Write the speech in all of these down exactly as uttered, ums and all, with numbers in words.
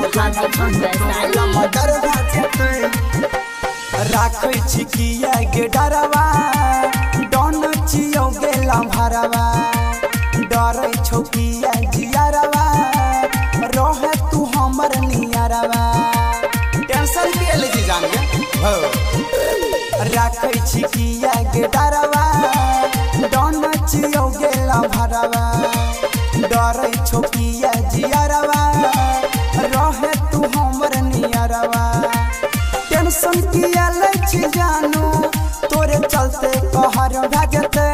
Murder भाजते राखै छी किया गे डरवा डन चियो गेला भरवा डरै छौ किया जियरवा रहे तू हमर नियरवा टेंशन के ले जी जान गे हो राखै छी किया गे डरवा डन चियो गेला भरवा डरै छौ किया जियरवा रहे तू हमर नियरवा टेंशन किया ले छी जानू तोरे चलते कहर भागते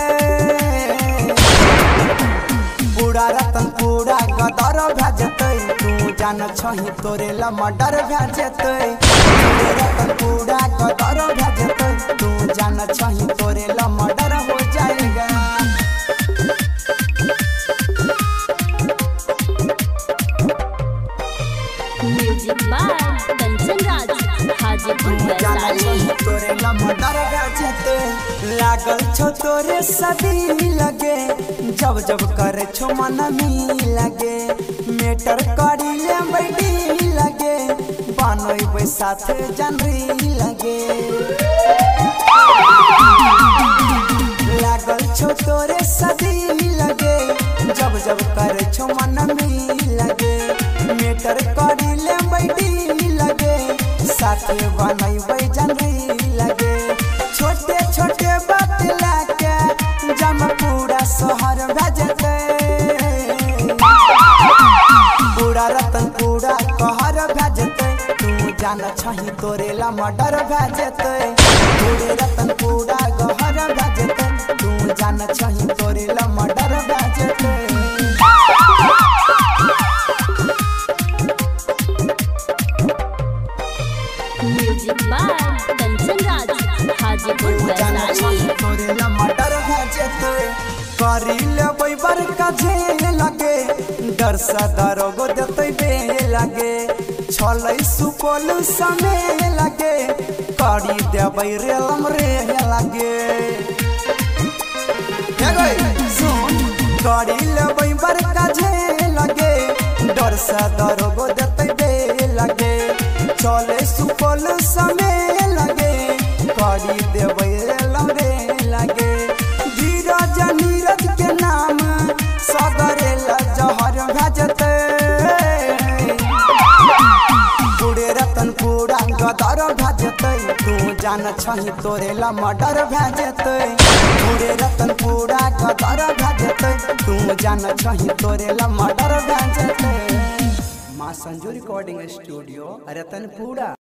पूरा रतन पूरा गदर भाजते तू जान छही तोरे ला मर्डर भाजते पूरे रतन पूरा गदर भाजते तू जान छही तोरे ला मर्डर हो जाएगा म्यूजिक बाय कंचन राज हाजीपुर तोरे ला मर्डर भाजते लागल छो तोरे सदी लगे जब जब करे छो मन मी लगे मेटर करी ले बैठी लगे बनोई बे साथ जनरी लगे लागल छो तोरे सदी लगे जब जब करे छो मन मी लगे मेटर करी ले बैठी लगे साथ बनोई बे जनरी लगे छोटे छोटे बात लाके जम पूरा शहर भेजते पूरा रतन पूरा कहर भेजते तू जान छही तोरे ला मर्डर भेजते पूरे रतन पूरा कहर भेजते तू जान छही तोरे ला मर्डर भेजते म्यूजिक बाय कंचन राज हाजीपुर तोरे ला मर्डर भाजते करी ले बैबर का झेल लगे डर सा दरोगो देते बे लगे छलै सुकोल समय लगे करी देबै रेलम रे लगे हे गई सुन करी ले बैबर का झेल लगे डर सा दरोगो देते बे लगे चले सुकोल समय लगे करी देबै रेलम रे लगे धीरज नीरज के नाम सगरे ला जहर भेजते पूरे रतन पूरा गदर भेजते तू जान छही तोरे ला मर्डर भेजते पूरे रतन पूरा गदर भेजते तू जान छही तोरे ला मर्डर भेजते मां संजू रिकॉर्डिंग स्टूडियो रतनपुरा।